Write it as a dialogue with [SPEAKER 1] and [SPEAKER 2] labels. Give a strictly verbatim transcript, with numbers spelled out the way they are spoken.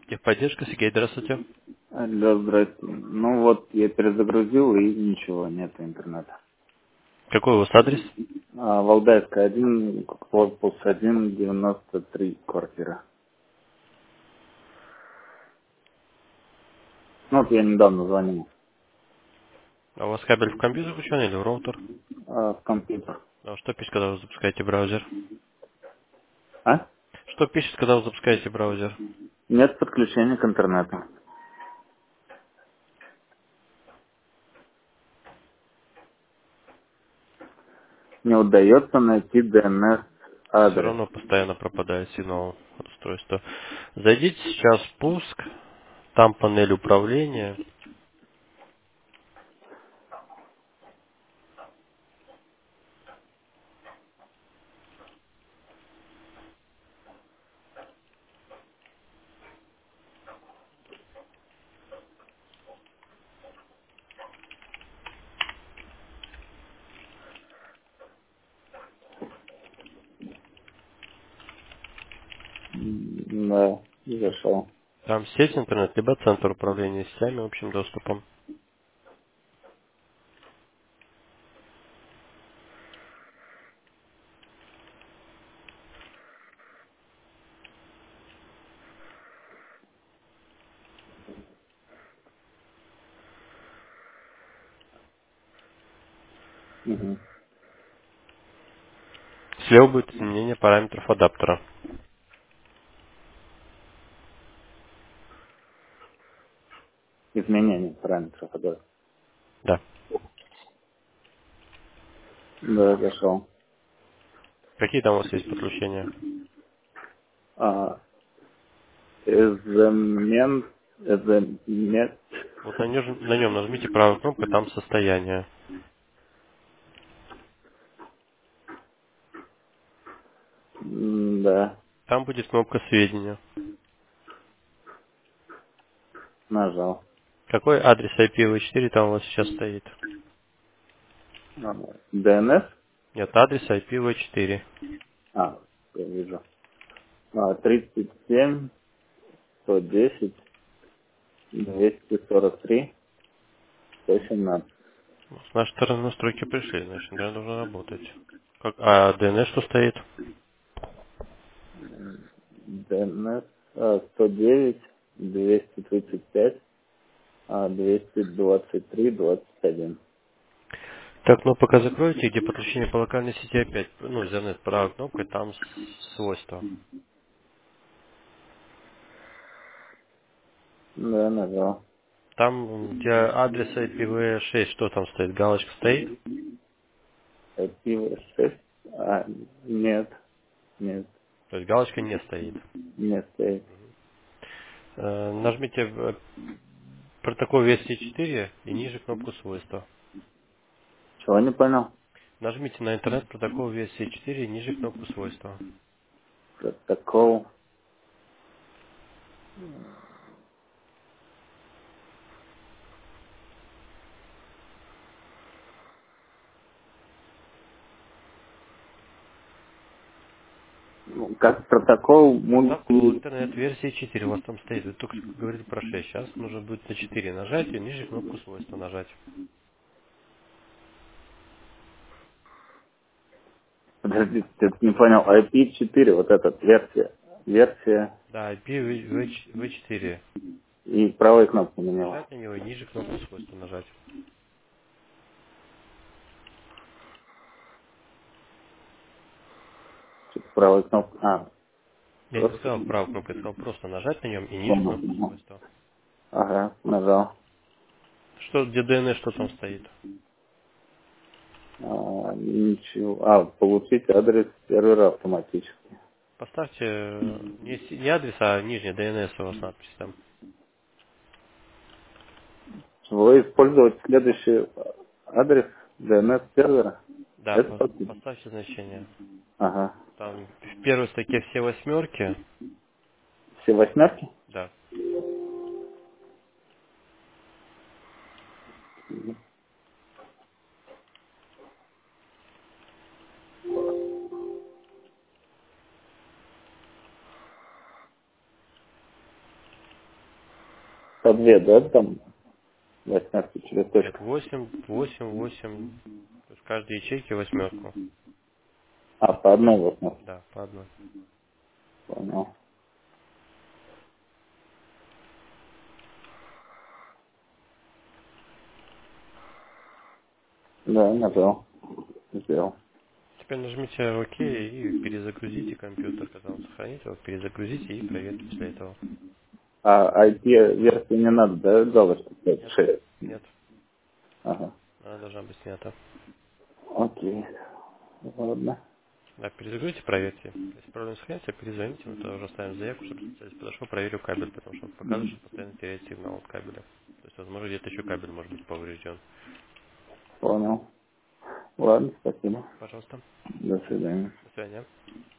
[SPEAKER 1] Техподдержка, Сергей, здравствуйте.
[SPEAKER 2] Алло, здрасте. Ну вот, я перезагрузил и ничего, нет интернета.
[SPEAKER 1] Какой у вас адрес?
[SPEAKER 2] А, Валдайская один, корпус один, девяносто три квартира. Ну вот я недавно звонил.
[SPEAKER 1] А у вас кабель в компьютер включен или в роутер?
[SPEAKER 2] А, в компьютер.
[SPEAKER 1] А что пишет, когда вы запускаете браузер?
[SPEAKER 2] А?
[SPEAKER 1] Что пишет, когда вы запускаете браузер?
[SPEAKER 2] Нет подключения к интернету. Не удается найти ди эн эс
[SPEAKER 1] Все
[SPEAKER 2] адрес.
[SPEAKER 1] равно постоянно пропадает сигнал от устройства. Зайдите сейчас в пуск, там панель управления.
[SPEAKER 2] М, Да, зашел.
[SPEAKER 1] Там сеть интернет, либо центр управления сетями общим доступом.
[SPEAKER 2] Угу.
[SPEAKER 1] Слева будет изменение параметров адаптера.
[SPEAKER 2] Изменение параметров, да.
[SPEAKER 1] Да.
[SPEAKER 2] Да, зашел.
[SPEAKER 1] Какие там у вас есть подключения?
[SPEAKER 2] А, эземент, эземент,
[SPEAKER 1] Вот на, нёж- на нем нажмите правой кнопкой, там состояние.
[SPEAKER 2] М, да,
[SPEAKER 1] Там будет кнопка сведения.
[SPEAKER 2] нажал.
[SPEAKER 1] Какой адрес ай пи ви четыре там у вас сейчас стоит?
[SPEAKER 2] А, ди эн эс?
[SPEAKER 1] Нет, адрес ай пи ви четыре.
[SPEAKER 2] А, я вижу. А, тридцать семь, сто десять, двести сорок три, сто семнадцать.
[SPEAKER 1] С нашей стороны настройки пришли, значит, интернет должен работать. Как, а ди эн эс что стоит?
[SPEAKER 2] ди эн эс а, сто девять, двести тридцать пять, а, двести двадцать три, двадцать один.
[SPEAKER 1] Так, ну пока закроете, где подключение по локальной сети опять, ну, Ethernet правой кнопкой, там с- свойства.
[SPEAKER 2] Да, нажал.
[SPEAKER 1] Там, где адрес ай пи ви шесть, что там стоит? Галочка стоит?
[SPEAKER 2] ай пи ви шесть? А, нет, нет,
[SPEAKER 1] То есть галочка не стоит.
[SPEAKER 2] не стоит.
[SPEAKER 1] Э, нажмите в протокол версии четыре и ниже кнопку свойства.
[SPEAKER 2] Чего не понял?
[SPEAKER 1] Нажмите на интернет протокол версии четыре и ниже кнопку свойства.
[SPEAKER 2] Протокол. Ну, как протокол
[SPEAKER 1] Протокол
[SPEAKER 2] мульти...
[SPEAKER 1] интернет версии четыре у вас там стоит. Вы только что говорили про шесть. Сейчас нужно будет на четыре нажать и ниже кнопку свойства нажать.
[SPEAKER 2] Подождите, я не понял. ай пи четыре, вот эта версия. Версия
[SPEAKER 1] Да, ай пи ви четыре.
[SPEAKER 2] и правой кнопку на него.
[SPEAKER 1] Нажать на него и ниже кнопку свойства нажать.
[SPEAKER 2] Чуть правой кнопкой. А,
[SPEAKER 1] Я не
[SPEAKER 2] просто
[SPEAKER 1] сказал правой кнопкой, я сказал просто нажать на нем и ниже
[SPEAKER 2] понял.
[SPEAKER 1] кнопку
[SPEAKER 2] понял.
[SPEAKER 1] свойства.
[SPEAKER 2] Ага, нажал.
[SPEAKER 1] Что, где ди эн эс, что там стоит?
[SPEAKER 2] А, ничего. А, получить адрес сервера автоматически.
[SPEAKER 1] Поставьте э, не, с- не адрес, а нижний ди эн эс у вас надпись там.
[SPEAKER 2] Вы использовать следующий адрес ди эн эс сервера.
[SPEAKER 1] Да,
[SPEAKER 2] Это
[SPEAKER 1] по-
[SPEAKER 2] подпись.
[SPEAKER 1] поставьте значение.
[SPEAKER 2] Ага.
[SPEAKER 1] Там в первой строке все восьмерки.
[SPEAKER 2] Все восьмерки?
[SPEAKER 1] Да.
[SPEAKER 2] По две, да, там восьмерки через
[SPEAKER 1] Нет,
[SPEAKER 2] точку?
[SPEAKER 1] восемь, восемь, восемь. То есть в каждой ячейке восьмерку.
[SPEAKER 2] А, по одной восьмерке.
[SPEAKER 1] Да, по одной.
[SPEAKER 2] Понял. Да, нажал. Сделал.
[SPEAKER 1] Теперь нажмите ОК и перезагрузите компьютер, когда он сохранит его, перезагрузите и проверьте после этого.
[SPEAKER 2] А ай пи-версии не надо, да, галочку ставить?
[SPEAKER 1] Нет,
[SPEAKER 2] шесть.
[SPEAKER 1] нет,
[SPEAKER 2] Ага.
[SPEAKER 1] она должна быть снята.
[SPEAKER 2] Окей. Ладно.
[SPEAKER 1] Да, перезагрузите, проверьте. Если проблема сохранится, перезвоните, мы тоже оставим заявку, чтобы специалист подошел, проверил кабель, потому что он показывает, что постоянно теряет сигнал от кабеля. То есть, возможно, где-то еще кабель может быть поврежден.
[SPEAKER 2] Понял. Ладно, спасибо.
[SPEAKER 1] Пожалуйста.
[SPEAKER 2] До свидания.
[SPEAKER 1] До свидания.